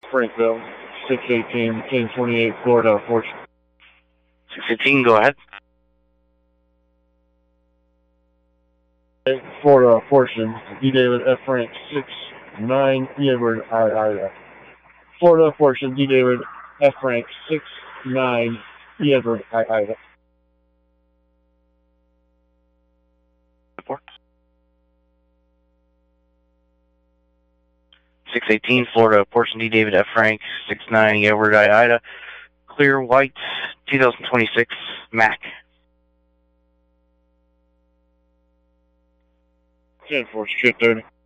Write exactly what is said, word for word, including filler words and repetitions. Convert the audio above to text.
Frankville, six eighteen, ten twenty-eight, Florida, Fortune. six eighteen, go ahead. Florida, Fortune, D. David F. Frank, six nine, Edward, I, I, Florida, Fortune, D. David F. Frank, six nine, Edward, I, I. Report. six eighteen, Florida, Fortune, D. David F. Frank, six nine, Edward, I, Ida. Clear white, twenty twenty-six, Mac. ten four, shit thirty.